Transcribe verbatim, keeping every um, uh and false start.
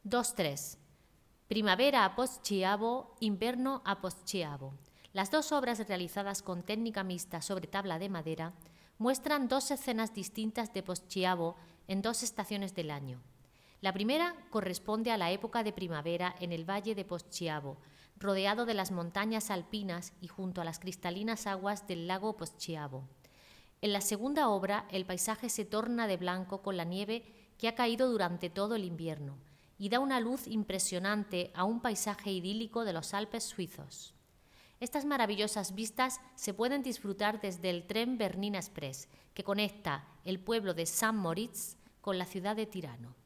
dos tres. Primavera a Poschiavo, invierno a Poschiavo. Las dos obras realizadas con técnica mixta sobre tabla de madera muestran dos escenas distintas de Poschiavo en dos estaciones del año. La primera corresponde a la época de primavera en el valle de Poschiavo, rodeado de las montañas alpinas y junto a las cristalinas aguas del lago Poschiavo. En la segunda obra, el paisaje se torna de blanco con la nieve que ha caído durante todo el invierno y da una luz impresionante a un paisaje idílico de los Alpes suizos. Estas maravillosas vistas se pueden disfrutar desde el tren Bernina Express, que conecta el pueblo de Sankt Moritz con la ciudad de Tirano.